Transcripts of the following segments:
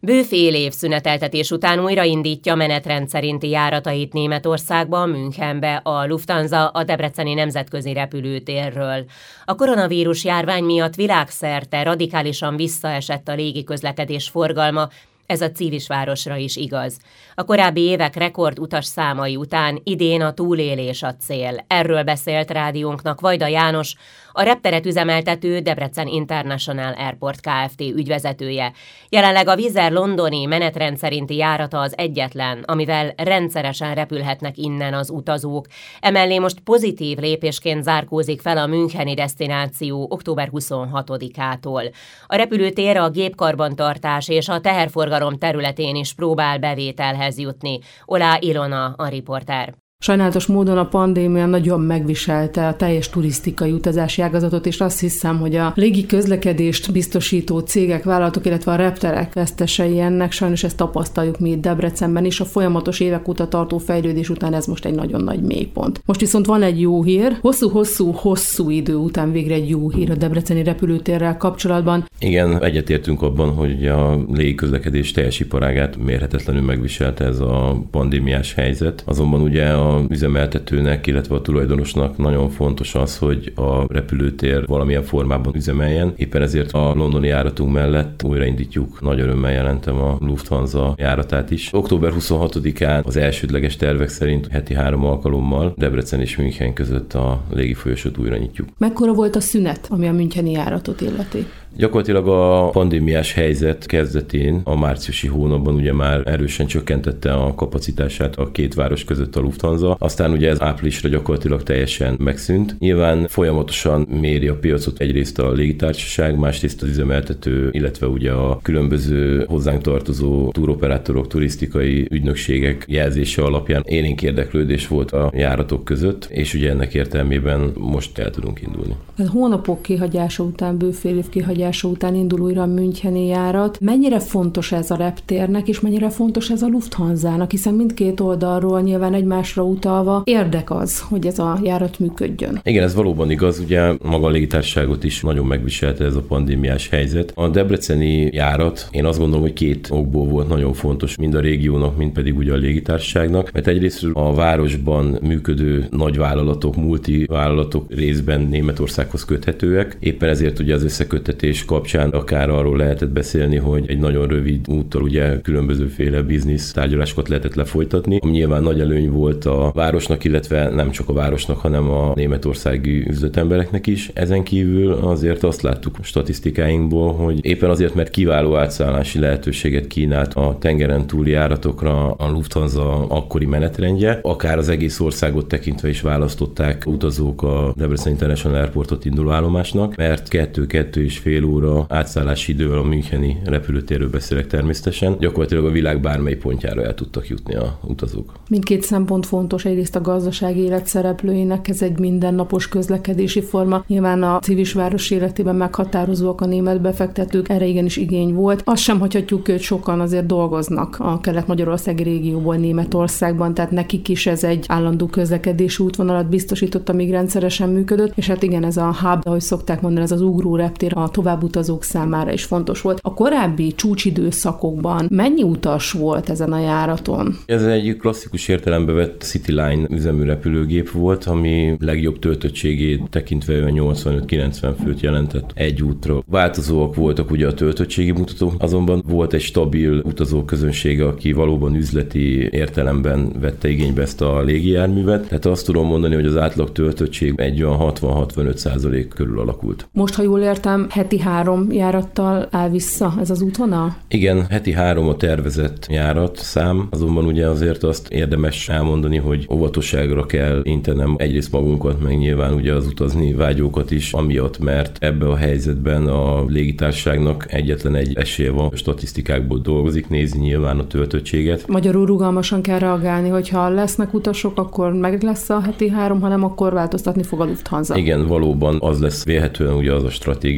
Bő fél év szüneteltetés után újraindítja menetrend szerinti járatait Németországba, Münchenbe a Lufthansa a debreceni nemzetközi repülőtérről. A koronavírus járvány miatt világszerte radikálisan visszaesett a légiközlekedés forgalma, ez a Civisvárosra is igaz. A korábbi évek rekord utas számai után idén a túlélés a cél. Erről beszélt rádiónknak Vajda János, a repteret üzemeltető Debrecen International Airport Kft. Ügyvezetője. Jelenleg a Wizz Air londoni menetrend szerinti járata az egyetlen, amivel rendszeresen repülhetnek innen az utazók. Emellé most pozitív lépésként zárkózik fel a müncheni desztináció október 26-ától. A repülőtér a gépkarbantartás és a teherforgalom területén is próbál bevételhez jutni. Olá Ilona a riporter. Sajnálatos módon a pandémia nagyon megviselte a teljes turisztikai utazási ágazatot, és azt hiszem, hogy a légi közlekedést biztosító cégek, vállalatok, illetve a repterek vesztesei ennek. Sajnos ezt tapasztaljuk mi itt Debrecenben is. A folyamatos évek óta tartó fejlődés után ez most egy nagyon nagy mélypont. Most viszont van egy jó hír. Hosszú idő után végre egy jó hír a debreceni repülőtérrel kapcsolatban. Igen, egyetértünk abban, hogy a légi közlekedés teljes iparágát mérhetetlenül megviselte ez a pandémiás helyzet. Azonban ugye a üzemeltetőnek, illetve a tulajdonosnak nagyon fontos az, hogy a repülőtér valamilyen formában üzemeljen. Éppen ezért a londoni járatunk mellett újraindítjuk, nagy örömmel jelentem a Lufthansa járatát is. Október 26-án az elsődleges tervek szerint heti 3 alkalommal Debrecen és München között a légifolyosót újra nyitjuk. Mekkora volt a szünet, ami a müncheni járatot illeti? Gyakorlatilag a pandémiás helyzet kezdetén a márciusi hónapban ugye már erősen csökkentette a kapacitását a két város között a Lufthansa, aztán ugye ez áprilisra gyakorlatilag teljesen megszűnt. Nyilván folyamatosan méri a piacot egyrészt a légitársaság, másrészt az üzemeltető, illetve ugye a különböző hozzánk tartozó túroperátorok, turisztikai ügynökségek jelzése alapján élénk érdeklődés volt a járatok között, és ugye ennek értelmében most el tudunk indulni. Ez hónapok kihagyása után, bő fél év kihagyása után indul újra a müncheni járat. Mennyire fontos ez a reptérnek, és mennyire fontos ez a Lufthansának, hiszen mindkét oldalról nyilván egymásra utalva érdek az, hogy ez a járat működjön. Igen, ez valóban igaz, ugye maga a légitársaságot is nagyon megviselte ez a pandémiás helyzet. A debreceni járat, én azt gondolom, hogy két okból volt nagyon fontos, mind a régiónak, mind pedig ugye a légitársaságnak, mert egyrészt a városban működő nagyvállalatok, multivállalatok részben Németországhoz köthetőek, éppen ezért ugye az összeköttetés kapcsán akár arról lehetett beszélni, hogy egy nagyon rövid úttal ugye különbözőféle biznisz tárgyalásokat lehetett lefolytatni, ami nyilván nagy előny volt a városnak, illetve nem csak a városnak, hanem a németországi üzletembereknek is. Ezen kívül azért azt láttuk a statisztikáinkból, hogy éppen azért, mert kiváló átszállási lehetőséget kínált a tengeren túli járatokra a Lufthansa akkori menetrendje, akár az egész országot tekintve is választották utazók a Debrecen International Airportot induló állomásnak, mert 2-2,5 óra átszállási idővel a müncheni repülőtérről beszélek természetesen, gyakorlatilag a világ bármely pontjára el tudtak jutni a utazók. Mindkét szempont fontos, egyrészt a gazdasági élet szereplőinek, ez egy mindennapos közlekedési forma. Nyilván a Civisváros életében meghatározóak a német befektetők, erre igenis igény volt. Azt sem hagyhatjuk, hogy sokan azért dolgoznak a kelet-magyarországi régióból Németországban, tehát nekik is ez egy állandó közlekedési útvonalat biztosított, amíg rendszeresen működött, és hát igen, ez a hub, ahogy szokták mondani, ez az ugró reptér a továbbutazók számára is fontos volt. A korábbi csúcsidőszakokban mennyi utas volt ezen a járaton? Ez egy klasszikus értelembe vett Cityline üzemű repülőgép volt, ami legjobb töltöttségét tekintve 85-90 főt jelentett egy útra. Változóak voltak ugye a töltöttségi mutatók, azonban volt egy stabil utazóközönsége, aki valóban üzleti értelemben vette igénybe ezt a légijárművet. Tehát azt tudom mondani, hogy az átlag töltöttség egy olyan 60-65% körül alakult. Most, ha jól értem, heti 3 járattal áll vissza ez az útvonal? Igen, heti 3 a tervezett járatszám, azonban ugye azért azt érdemes elmondani, hogy óvatosságra kell intenem egyrészt magunkat, meg nyilván ugye az utazni vágyókat is, amiatt, mert ebbe a helyzetben a légitársaságnak egyetlen egy esélye van, a statisztikákból dolgozik, nézi nyilván a töltöttséget. Magyarul rugalmasan kell reagálni, hogyha lesznek utasok, akkor meg lesz a heti 3, hanem akkor változtatni fog a Lufthansa. Igen, valóban az lesz vélhetően ugye az a stratégia ilyen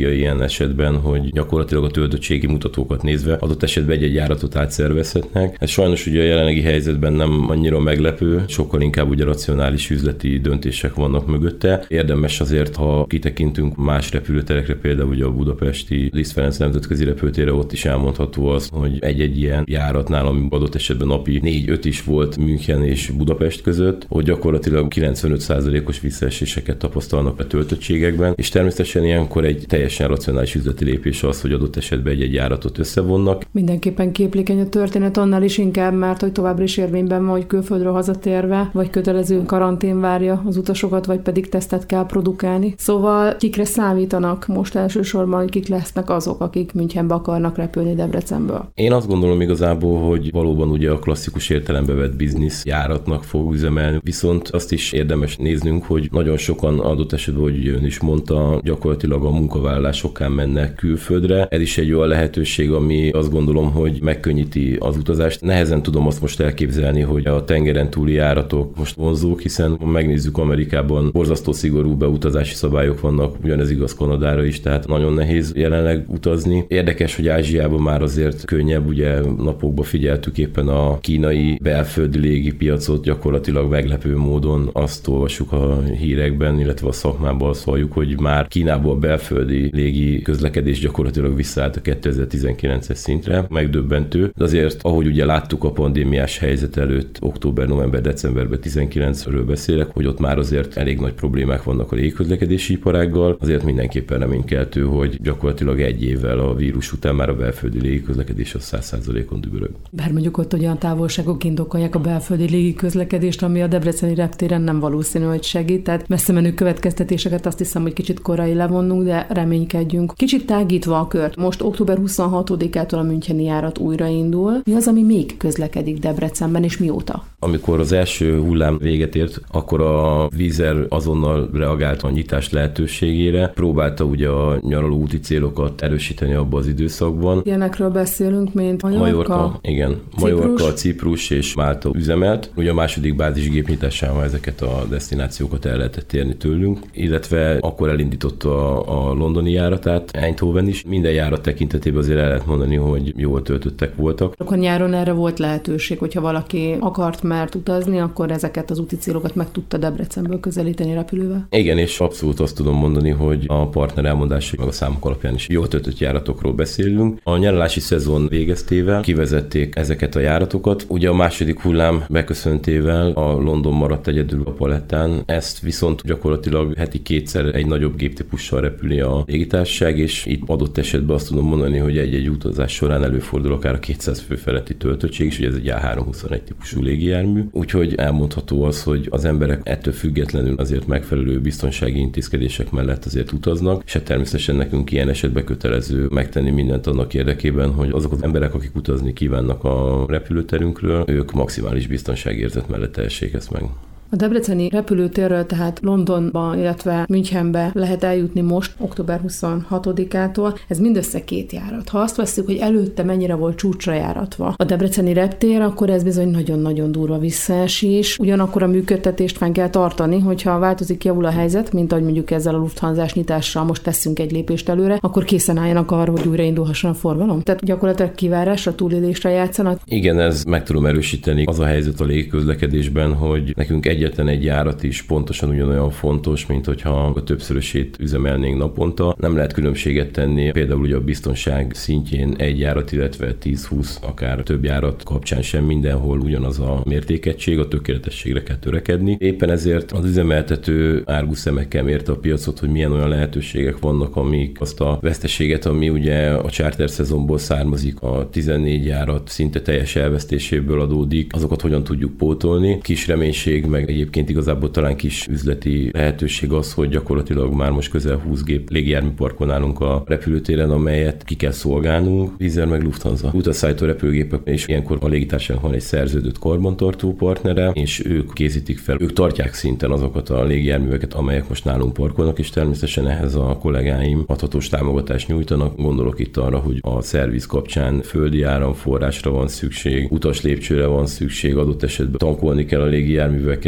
esetben, hogy gyakorlatilag a töltöttségi mutatókat nézve adott esetben egy járatot átszervezhetnek. Ez sajnos ugye a jelenlegi helyzetben nem annyira meglepő, sokkal inkább ugye racionális üzleti döntések vannak mögötte. Érdemes azért, ha kitekintünk más repülőterekre, például ugye a budapesti Liszt Ferenc nemzetközi repülőtérre, ott is elmondható az, hogy egy-egy ilyen járatnál, ami adott esetben napi 4-5 is volt München és Budapest között, hogy gyakorlatilag 95%-os visszaeséseket tapasztalnak a töltöttségekben, és természetesen ilyenkor egy teljesen racionális üzleti lépés az, hogy adott esetben egy járatot összevonnak. Mindenképpen képlékeny a történet, annál is inkább, mert hogy továbbra is érvényben van, hogy külföldről hazatérve, vagy kötelező karantén várja az utasokat, vagy pedig tesztet kell produkálni. Szóval kikre számítanak most elsősorban, hogy kik lesznek azok, akik Münchenbe akarnak repülni Debrecenből? Én azt gondolom igazából, hogy valóban ugye a klasszikus értelembe vett biznisz járatnak fog üzemelni, viszont azt is érdemes néznünk, hogy nagyon sokan adott esetben, hogy ön is mondta, gyakorlatilag a munkavállalásokán mennek külföldre. Ez is egy olyan lehetőség, ami azt gondolom, hogy megkönnyíti az utazást. Nehezen tudom azt most elképzelni, hogy a tengeren túli járatok most vonzók, hiszen ha megnézzük, Amerikában borzasztó szigorú beutazási szabályok vannak, ugyanez igaz Kanadára is, tehát nagyon nehéz jelenleg utazni. Érdekes, hogy Ázsiában már azért könnyebb, ugye napokban figyeltük éppen a kínai belföldi légipiacot, gyakorlatilag meglepő módon azt olvassuk a hírekben, illetve a szakmában azt halljuk, hogy már Kínából a belföldi légi közlekedés gyakorlatilag visszaállt a 2019-es szintre, megdöbbentő. De azért, ahogy ugye láttuk a pandémiás helyzet előtt, október, november, decemberben 19-ről beszélek, hogy ott már azért elég nagy problémák vannak a légiközlekedési iparággal, azért mindenképpen reménykeltő, hogy gyakorlatilag egy évvel a vírus után már a belföldi légiközlekedés az 100%-on dübörög. Bár mondjuk ott olyan távolságok indokolják a belföldi légiközlekedést, ami a debreceni reptéren nem valószínű, hogy segít. Tehát messze menő következtetéseket azt hiszem, hogy kicsit korai levonnunk, de reménykedjünk. Kicsit tágítva a kört. Most október 26-ától a müncheni járat újraindul. Mi az, ami még közlekedik Debrecenben, és mióta? Amikor az első hullám véget ért, akkor a Wizzair azonnal reagált a nyitás lehetőségére, próbálta ugye a nyaraló úti célokat erősíteni abban az időszakban. Ilyenekről beszélünk, mint Majorka, igen. Majorka, Ciprus és Málta üzemelt. Ugye a második bázisgép nyitásával ezeket a desztinációkat el lehetett érni tőlünk, illetve akkor elindította a londoni járatát, Eindhoven is. Minden járat tekintetében azért el lehet mondani, hogy jól töltöttek voltak. Akkor nyáron erre volt lehetőség, hogyha valaki akart, mert utazni, akkor ezeket az úti célokat meg tudta Debrecenből közelíteni repülővel. Igen, és abszolút azt tudom mondani, hogy a partner elmondásai meg a számok alapján is jól töltött járatokról beszélünk. A nyaralási szezon végeztével kivezették ezeket a járatokat. Ugye a második hullám beköszöntével a London maradt egyedül a palettán. Ezt viszont gyakorlatilag heti kétszer egy nagyobb géptípussal repüli a légitársaság, és itt adott esetben azt tudom mondani, hogy egy-egy utazás során előfordul akár a 200 fő feletti töltöttség is, ugye ez egy A321 típusú légijármű. Úgyhogy elmondható az, hogy az emberek ettől függetlenül azért megfelelő biztonsági intézkedések mellett azért utaznak, és természetesen nekünk ilyen esetben kötelező megtenni mindent annak érdekében, hogy azok az emberek, akik utazni kívánnak a repülőterünkről, ők maximális biztonságérzet mellett tehessék ezt meg. A debreceni repülőtérről tehát Londonba, illetve Münchenbe lehet eljutni most, október 26-ától. Ez mindössze 2 járat. Ha azt vesszük, hogy előtte mennyire volt csúcsra járatva a debreceni reptér, akkor ez bizony nagyon-nagyon durva visszaesés. Ugyanakkor a működtetést fenn kell tartani, hogyha változik, javul a helyzet, mint ahogy mondjuk ezzel a Lufthansa-s nyitással most teszünk egy lépést előre, akkor készen álljanak arra, hogy újraindulhasson a forgalom. Tehát gyakorlatilag kivárásra, túlélésre játszanak. Igen, ez meg tudom erősíteni. Az a helyzet a légiközlekedésben, hogy nekünk egyetlen egy járat is pontosan ugyanolyan fontos, mint hogyha a többszörösét üzemelnénk naponta. Nem lehet különbséget tenni, például ugye a biztonság szintjén egy járat, illetve 10-20, akár több járat kapcsán sem mindenhol ugyanaz a mértékegység, a tökéletességre kell törekedni. Éppen ezért az üzemeltető árgus szemekkel mérte a piacot, hogy milyen olyan lehetőségek vannak, amik azt a veszteséget, ami ugye a charter szezonból származik, a 14 járat szinte teljes elvesztéséből adódik, azokat hogyan tudjuk pótolni. Kis reménység, meg egyébként igazából talán kis üzleti lehetőség az, hogy gyakorlatilag már most közel 20 gép légijármű parkolnálunk a repülőtéren, amelyet ki kell szolgálnunk. Wizzair meg Lufthansa utasszállító repülőgépek, és ilyenkor a légitársaságnak van egy szerződött karbantartó partnere, és ők készítik fel, ők tartják szinten azokat a légijárműveket, amelyek most nálunk parkolnak, és természetesen ehhez a kollégáim adhatós támogatást nyújtanak. Gondolok itt arra, hogy a szerviz kapcsán földi áramforrásra van szükség, utaslépcsőre van szükség, adott esetben tankolni kell a légijárműveket,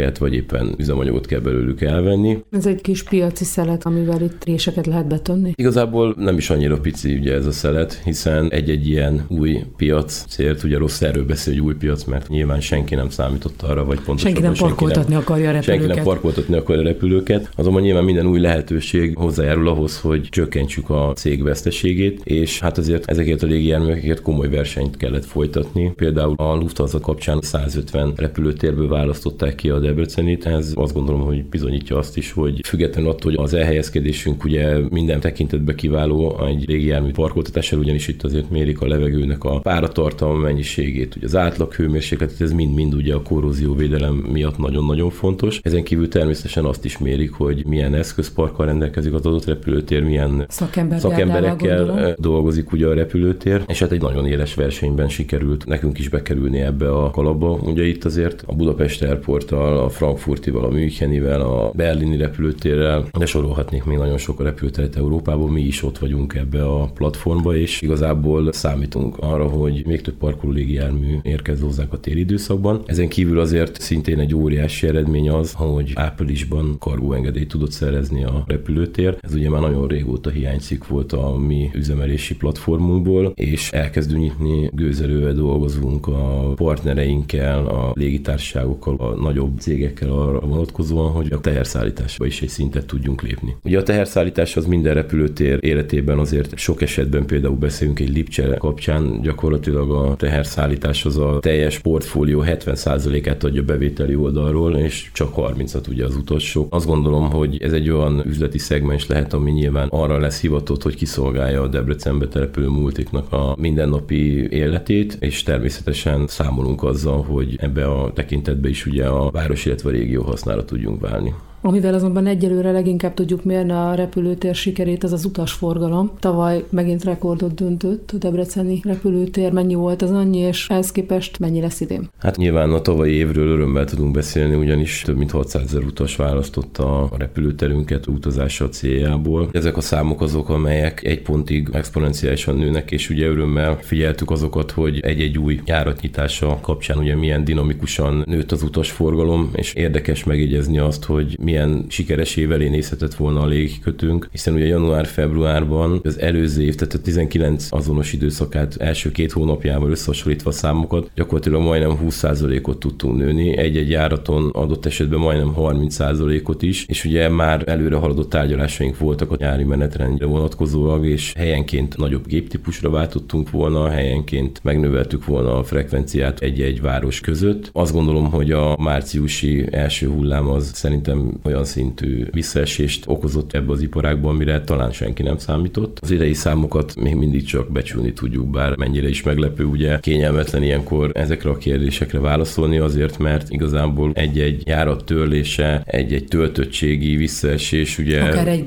őket, vagy éppen üzemanyagot kell belőlük elvenni. Ez egy kis piaci szelet, amivel itt réseket lehet betömni? Igazából nem is annyira pici ugye ez a szelet, hiszen egy-egy ilyen új piac célt, ugye rossz erről beszél, hogy új piac, mert nyilván senki nem számított arra, vagy pontosabban senki nem parkoltatni akarja a repülőket. Senki nem parkoltatni akarja a repülőket, azonban nyilván minden új lehetőség hozzájárul ahhoz, hogy csökkentsük a cég veszteségét, és hát azért ezekért a légijárművekért komoly versenyt kellett folytatni. Például a Lufthansa kapcsán 150 repülőtérből választották ki a Debrecenit. Ez azt gondolom, hogy bizonyítja azt is, hogy függetlenül attól, hogy az elhelyezkedésünk ugye minden tekintetben kiváló egy légijármű parkoltatással, ugyanis itt azért mérik a levegőnek a páratartalma mennyiségét, ugye az átlag hőmérsékletet, ez mind ugye a korrózióvédelem miatt nagyon-nagyon fontos. Ezen kívül természetesen azt is mérik, hogy milyen eszközparkkal rendelkezik az adott repülőtér, milyen szakemberekkel dolgozik ugye a repülőtér, és hát egy nagyon éles versenyben sikerült nekünk is bekerülni ebbe a kalapba. Ugye itt azért a Budapest Airporttal, a Frankfurtival, a Münchenivel, a berlini repülőtérrel, de sorolhatnék még nagyon sok a repülőteret Európában, mi is ott vagyunk ebbe a platformba, és igazából számítunk arra, hogy még több parkoló légijármű érkezz hozzánk a téli időszakban. Ezen kívül azért szintén egy óriási eredmény az, hogy áprilisban kargóengedélyt tudott szerezni a repülőtér. Ez ugye már nagyon régóta hiányzik volt a mi üzemelési platformunkból, és elkezdünk nyitni, gőzerővel dolgozunk a partnereinkkel, a légitársaságokkal, a nagyobb cégekkel arra vonatkozóan, hogy a teherszállításba is egy szintet tudjunk lépni. Ugye a teherszállítás az minden repülőtér életében azért sok esetben például beszélünk egy Lipcsere kapcsán, gyakorlatilag a teherszállítás az a teljes portfólió 70%-át adja bevételi oldalról, és csak 30-at ugye az utasok. Azt gondolom, hogy ez egy olyan üzleti szegmens lehet, ami nyilván arra lesz hivatott, hogy kiszolgálja a Debrecenbe települő multiknak a mindennapi életét, és természetesen számolunk azzal, hogy ebbe a tekintetbe is ugye a város, illetve a régió hasznára tudjunk válni. Amivel azonban egyelőre leginkább tudjuk mérni a repülőtér sikerét, az az utasforgalom. Tavaly megint rekordot döntött a debreceni repülőtér. Mennyi volt az annyi, és ehhez képest mennyi lesz idén? Hát nyilván a tavalyi évről örömmel tudunk beszélni, ugyanis több mint 600 000 utas választotta a repülőterünket utazása céljából. Ezek a számok azok, amelyek egy pontig exponenciálisan nőnek, és ugye örömmel figyeltük azokat, hogy egy-egy új járatnyitása kapcsán ugye milyen dinamikusan nőtt az utasforgalom, és érdekes megjegyezni azt, hogy milyen sikeres év elé nézhetett volna a légikötőnk, hiszen ugye január-februárban az előző év, tehát a 19 azonos időszakát első 2 hónapjával összehasonlítva a számokat, gyakorlatilag majdnem 20%-ot tudtunk nőni, egy-egy járaton adott esetben majdnem 30%-ot is, és ugye már előre haladott tárgyalásaink voltak a nyári menetrendre vonatkozólag, és helyenként nagyobb géptípusra váltottunk volna, helyenként megnöveltük volna a frekvenciát egy-egy város között. Azt gondolom, hogy a márciusi első hullám az szerintem olyan szintű visszaesést okozott ebbe az iparágban, amire talán senki nem számított. Az idei számokat még mindig csak becsülni tudjuk, bár mennyire is meglepő, ugye kényelmetlen ilyenkor ezekre a kérdésekre válaszolni, azért, mert igazából egy-egy járat törlése, egy-egy töltöttségi visszaesés, ugye akár egy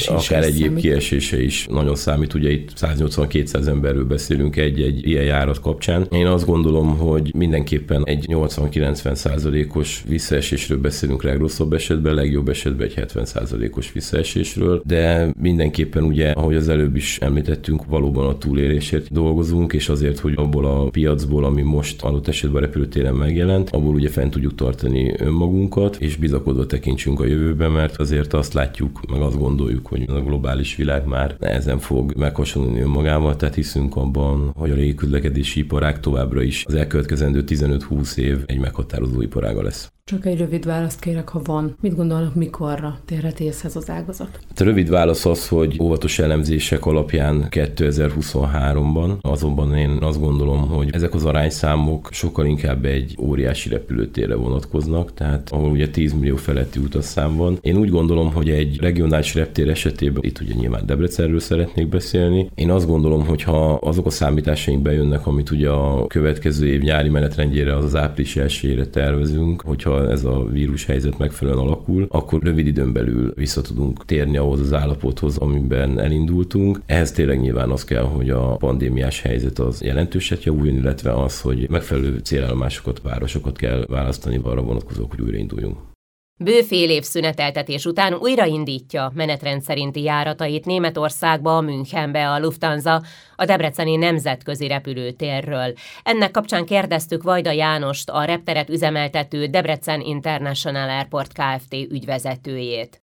gép kiesése is nagyon számít, ugye itt 180-200 emberről beszélünk egy-egy ilyen járat kapcsán. Én azt gondolom, hogy mindenképpen egy 80-90%-os visszaesésről beszélünk legrosszabb esetben, legjobb esetben egy 70%-os visszaesésről, de mindenképpen ugye, ahogy az előbb is említettünk, valóban a túlélésért dolgozunk, és azért, hogy abból a piacból, ami most adott esetben a repülőtéren megjelent, abból ugye fent tudjuk tartani önmagunkat, és bizakodva tekintsünk a jövőbe, mert azért azt látjuk, meg azt gondoljuk, hogy a globális világ már nehezen fog meghasonlítani önmagával, tehát hiszünk abban, hogy a légiközlekedési iparág továbbra is az elkövetkezendő 15-20 év egy meghatározó iparága lesz. Csak egy rövid választ kérek, ha van. Mit gondolnak, mikorra térhet észhez az ágazat? A rövid válasz az, hogy óvatos elemzések alapján 2023-ban, azonban én azt gondolom, hogy ezek az arányszámok sokkal inkább egy óriási repülőtérre vonatkoznak, tehát ahol ugye 10 millió feletti utasszám van. Én úgy gondolom, hogy egy regionális reptér esetében, itt ugye nyilván Debrecenről szeretnék beszélni, én azt gondolom, hogy ha azok a számításaink bejönnek, amit ugye a következő év nyári menetrendjére, az április 1-ére tervezünk, hogyha ez a vírushelyzet megfelelően alakul, akkor rövid időn belül vissza tudunk térni ahhoz az állapothoz, amiben elindultunk. Ehhez tényleg nyilván az kell, hogy a pandémiás helyzet az jelentőset javuljon, illetve az, hogy megfelelő célállomásokat, városokat kell választani arra vonatkozók, hogy újrainduljunk. Bő fél év szüneteltetés után újraindítja menetrend szerinti járatait Németországba, Münchenbe a Lufthansa a debreceni nemzetközi repülőtérről. Ennek kapcsán kérdeztük Vajda Jánost, a repteret üzemeltető Debrecen International Airport Kft. Ügyvezetőjét.